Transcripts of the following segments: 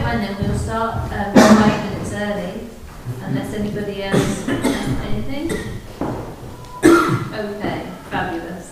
and then we'll start 5 minutes early, unless anybody else has anything. Okay, fabulous.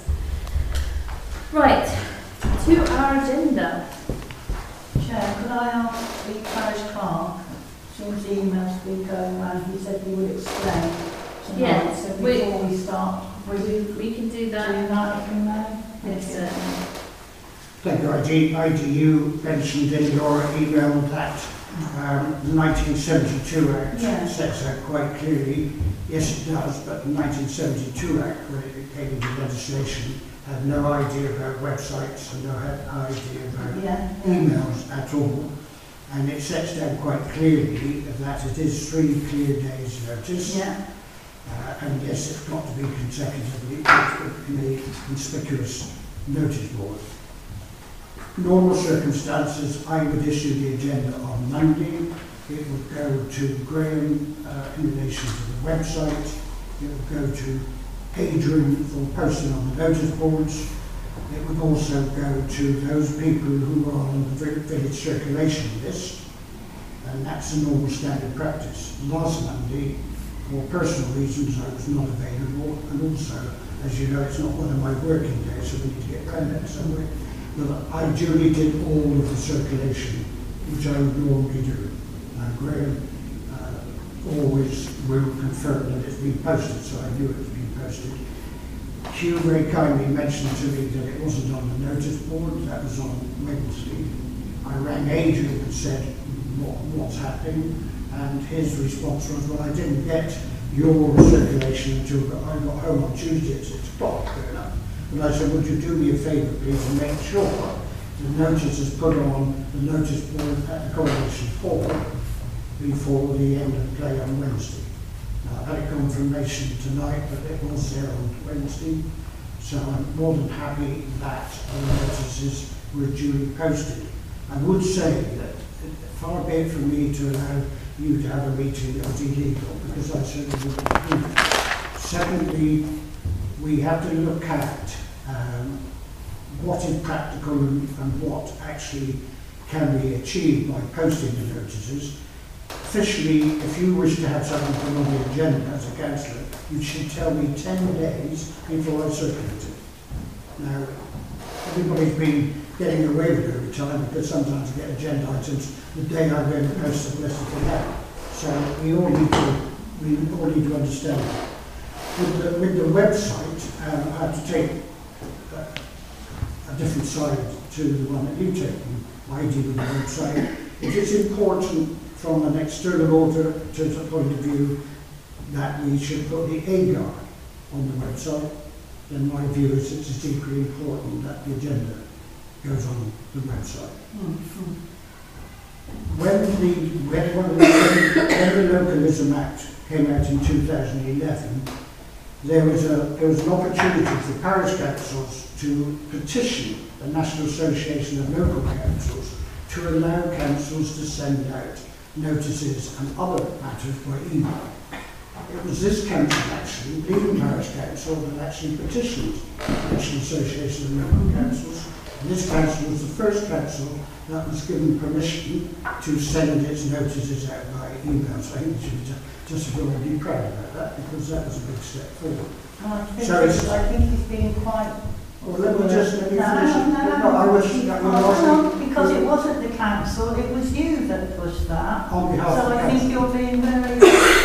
Right, to our agenda. Chair, could I ask the parish clerk, since the emails been going around, he said he would explain tonight, Yes, so before we start, we can do do that. that if we may? Yes, certainly. Thank you, IG. You mentioned in your email that the 1972 Act Yeah. sets out quite clearly, yes it does, but the 1972 Act, when it came into legislation, had no idea about websites and no idea about Yeah. emails at all. And it sets down quite clearly that it is 3 clear days notice. Yeah. And yes, it's got to be consecutively in a conspicuous notice board. Normal circumstances, I would issue the agenda on Monday. It would go to Graham in relation to the website. It would go to Adrian for posting on the notice boards. It would also go to those people who are on the village circulation list, and that's a normal standard practice. Last Monday, for personal reasons, I was not available, and also, as you know, it's not one of my working days, so we need to get around that somewhere. But I duly did all of the circulation, which I would normally do. Graham always will confirm that it's been posted, so I knew it was being posted. Hugh very kindly mentioned to me that it wasn't on the notice board, that was on Wednesday. I rang Adrian and said, what's happening? And his response was, well, I didn't get your circulation until I got home on Tuesday at 6 o'clock. And I said, would you do me a favour, please, and make sure the notice is put on the notice board at the Coronation Hall before the end of play on Wednesday. Now, I had a confirmation tonight, but it was there on Wednesday, so I'm more than happy that the notices were duly posted. I would say that far be it from me to allow you to have a meeting that was illegal, because I certainly wouldn't do that. Secondly, we have to look at what is practical and what actually can be achieved by posting the notices. Officially, if you wish to have something put on the agenda as a councillor, you should tell me 10 days before I circulate it. Now, everybody's been getting away with it over time, because sometimes I get agenda items the day I'm going to post the list for that. So we all need to understand that. With the website, I have to take a different side to the one that you've taken. I deal with the website. It is important from an external auditor's point of view that we should put the AGAR on the website. Then my view is it is equally important that the agenda goes on the website. Mm-hmm. When the Localism Act came out in 2011, there was an opportunity for parish councils to petition the National Association of Local Councils to allow councils to send out notices and other matters by email. It was this council actually, Leading Parish Council, that actually petitioned the National Association of Local Councils. And this council was the first council that was given permission to send its notices out by email. So I think we should just feel really proud about that, because that was a big step forward. I think he's being quite... Well, let me just finish. Because it wasn't the council, it was you that pushed that. On behalf so of the I think council. you're being very...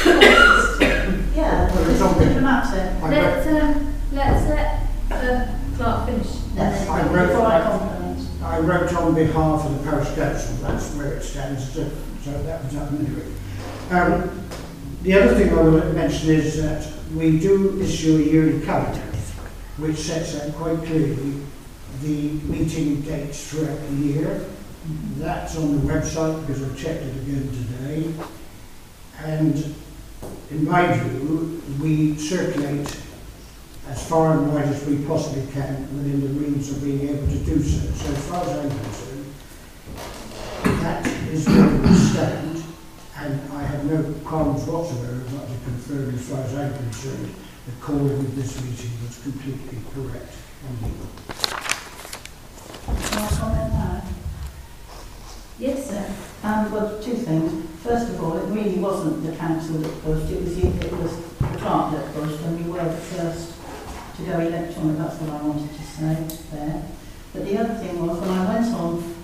yeah, Well, it's it's on me. diplomatic. Let's let the clerk finish. Yes, I wrote before I that. compliment. I wrote on behalf of the parish council, that's where it stands, so that was up anyway. The other thing I will mention is that we do issue a yearly calendar, which sets out quite clearly the meeting dates throughout the year. That's on the website, because I've checked it again today. And in my view, we circulate as far and wide as we possibly can within the means of being able to do so. So as far as I'm concerned, that is where we stand, and I have no qualms whatsoever about to confirm, as far as I'm concerned, the calling of this meeting was completely correct and legal. Can I comment now? Yes, sir. Well, two things. First of all, it really wasn't the council that pushed, it was the clerk that pushed, and we were the first to go electronic, that's what I wanted to say there. But the other thing was, when I went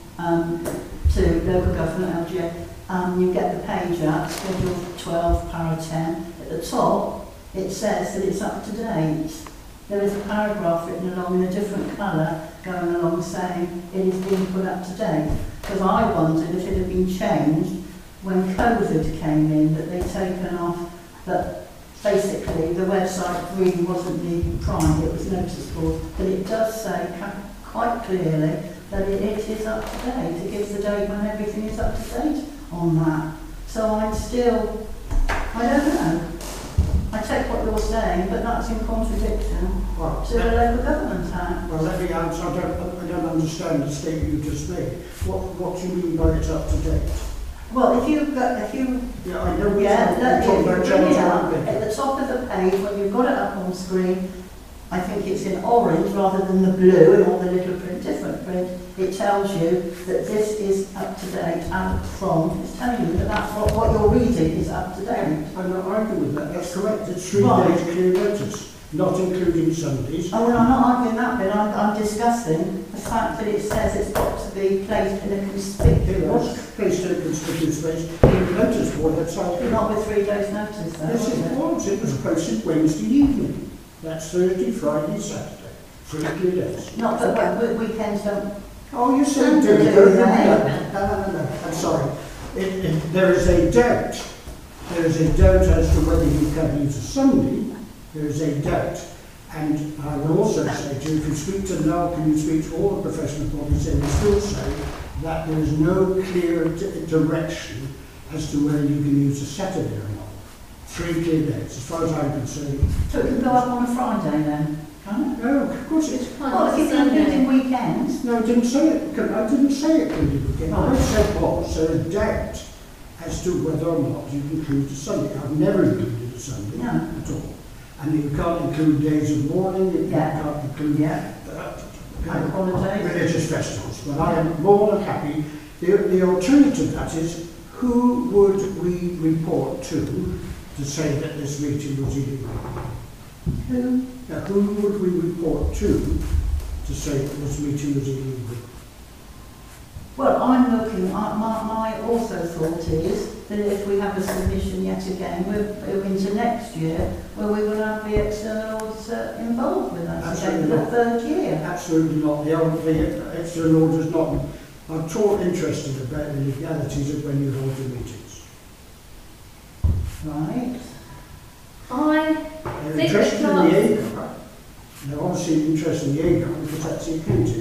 on to local government, LGA, you get the page up, Schedule 12, Para 10. At the top, it says that it's up to date. There is a paragraph written along in a different colour going along saying it is being put up to date. Because I wondered if it had been changed when COVID came in, that they'd taken off, that basically the website really wasn't the prime, it was notice board. But it does say quite clearly that it is up to date. It gives the date when everything is up to date on that. So I'm still, I don't know. I take what you're saying, but that's in contradiction Well, to the Local Government Act. well, let me answer. I don't understand the statement you just made. What do you mean by it's up to date? Well, if you, Yeah, I know we're yeah, talking about bring it general up public. at the top of the page, when you've got it up on screen, I think it's in orange rather than the blue and all the little print, different print. It tells you that this is up to date and from, it's telling you that that's what you're reading is up to date. I'm not arguing with that. That's correct. It's 3 Right. days clear notice, not including Sundays. Oh, well, I'm not arguing that bit, I'm discussing the fact that it says it's got to be placed in a It conspicuous, was placed in a conspicuous place in the notice board outside. not with 3 days notice though, Yes, was it it? was. It was posted Wednesday evening. That's Thursday, Friday, Saturday. 3 clear days. Not that weekends don't. Oh, you said Sunday, do. right? No. I'm sorry. There is a doubt. There is a doubt as to whether you can use a Sunday. There is a doubt. And I will also say to you, if you speak to NALC and you speak to all the professional bodies, they will still say that there is no clear direction as to whether you can use a Saturday or not. 3 clear days, as far as I'm concerned. So it can go up on a Friday then, can it? No, of course it's... Well, if you're including weekends. No, I didn't say it. I didn't say it could be weekend. What I said was there is doubt as to whether or not you include a Sunday. I've never included a Sunday No. at all. And you can't include days of mourning, you Yeah. can't include Bank holidays. religious festivals. But I am more than happy. The alternative to that is, who would we report to say that this meeting was illegal? Who? Now, who would we report to say that this meeting was illegal? Well, I'm looking, my also thought is that if we have a submission yet again, we're into next year, where we will have the external auditor involved with us again for the third year. Absolutely not. The external auditor's not. I'm at all interested about the legalities of when you hold your meetings. Right. They're Think interested in not. the AGAR. They're obviously interested in the AGAR because that's the accounting.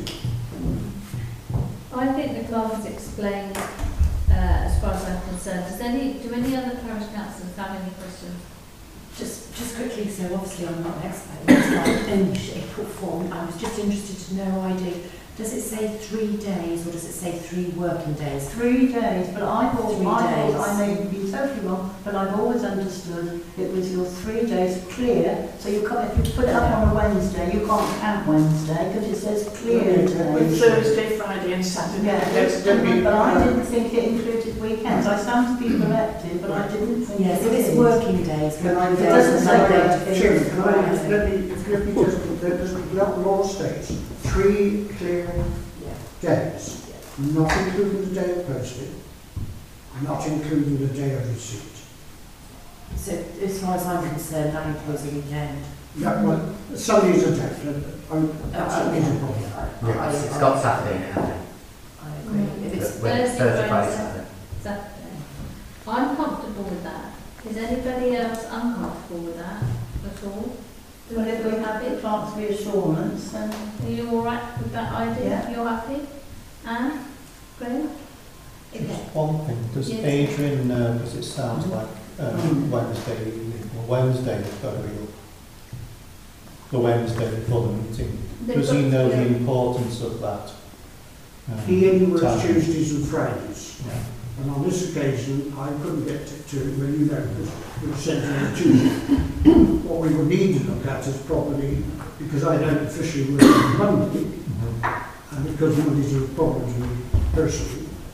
I think the clerk has explained, as far as I'm concerned. Do any other parish councillors have any questions? Just quickly, so obviously I'm not an expert in this like any shape or form. I was just interested to know, ID, does it say 3 days or does it say 3 working days? 3 days, but I may be totally wrong, but I've always understood it was your 3 days clear. So you can't, if you put it up on a Wednesday, you can't count Wednesday because it says clear With days. Thursday, Friday and Saturday. Yeah, but I didn't think it included weekends. I stand to be corrected, but I didn't think Yes, it if it's did. working days. Can I It doesn't say that. Chairman, can I let me just, the law states 3 clear days, not including the day of posting, not including the day of receipt. So as far as I'm concerned, that includes a weekend. Yeah, well, Sundays are definite. Absolutely no problem. Yeah, it's got Saturday in it, I think. I agree. If it's Thursday, Friday, Friday, Saturday. Saturday. I'm comfortable with that. Is anybody else uncomfortable with that at all? Well, if we have the clerk's reassurance, then Are you all right with that idea? Yeah. You're happy? Anne? Graham? Okay. Just one thing, does Yes. Adrian, because it sounds like Wednesday evening, or Wednesday has got to be the Wednesday before the meeting. Does he know the importance of that? He only works time? Tuesdays and Fridays. Yeah. And on this occasion, I couldn't get to it when you know it was sent on Tuesday. What we would need to look at is probably, because I don't officially work on Monday, and because Mondays are a problem to me personally, I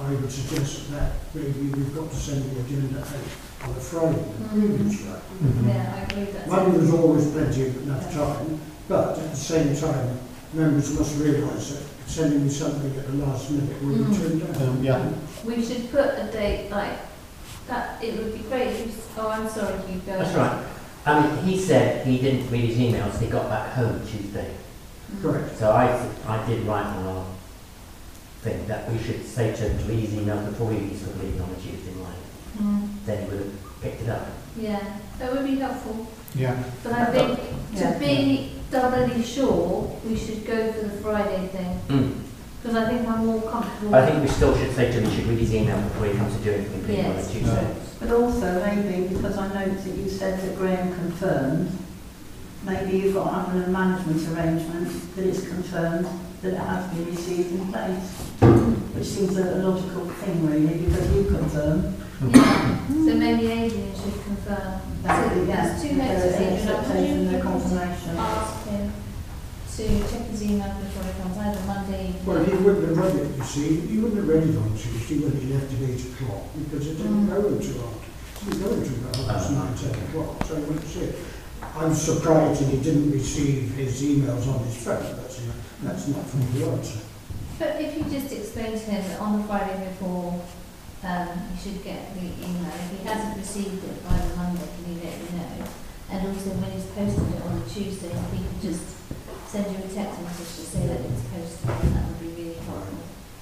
I would suggest that maybe we've got to send the agenda out on a Friday, previous Friday. Yeah, I agree that's. Monday there's always plenty of enough time, but at the same time, members must realise that sending me something at the last minute will be turned down. Yeah. We should put a date like that. It would be great if you, oh, I'm sorry, you go. That's right. I mean, he said he didn't read his emails, he got back home Tuesday. Correct. So I did write on our thing that we should say to him to read his emails before he sort of leaving on a Tuesday morning. Then he would have picked it up. Yeah, that would be helpful. Yeah. But I think Yeah. to be doubly sure, we should go for the Friday thing. Because I think I'm more comfortable. I think we still should say to him he should read his email before he comes to do anything on a Yes. Tuesday. But also maybe, because I note that you said that Graham confirmed, maybe you've got to have a management arrangement that it's confirmed that it has been received in place. Which seems a logical thing really, because you confirm. Yeah. So maybe Adrian should confirm. That So would be, yeah, there's 2 notes there's of an Adrian. expectation Would and you a confirmation. ask him to check his email before he comes, either Monday evening? Well, he wouldn't have read it, you see. He wouldn't have read it on Tuesday when he left at 8 o'clock because it didn't go until after. It didn't go until about 9, 10 o'clock, so he went to see it. I'm surprised that he didn't receive his emails on his phone. That's not from the answer. But if you just explain to him that on the Friday before, he should get the email. If he hasn't received it by the Monday, can you let me know? And also when he's posted it on the Tuesday, if he can just send you a text message to say that it's posted, then that would be really helpful.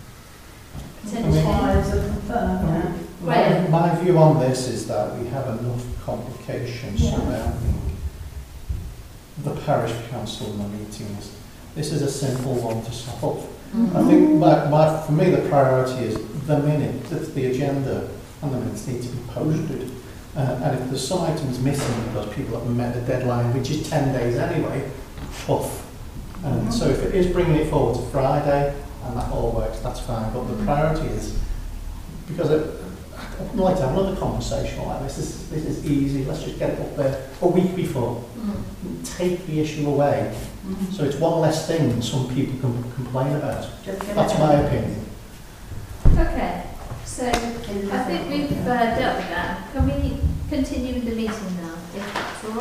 Files are confirmed, yeah. Graham. My view on this is that we have enough complications Yeah. surrounding the parish council and the meetings. This is a simple one to solve. I think for me the priority is the minute, the agenda and the minutes need to be posted. And if there's some items missing because people haven't met the deadline, which is 10 days anyway, tough. So if it is bringing it forward to Friday and that all works, that's fine. But the priority is, because I'd like to have another conversation like this. This is easy. Let's just get it up there a week before. Take the issue away. So it's one less thing some people can complain about. That's my opinion. Okay, so I think we've dealt with that. Can we continue with the meeting now, if that's all right?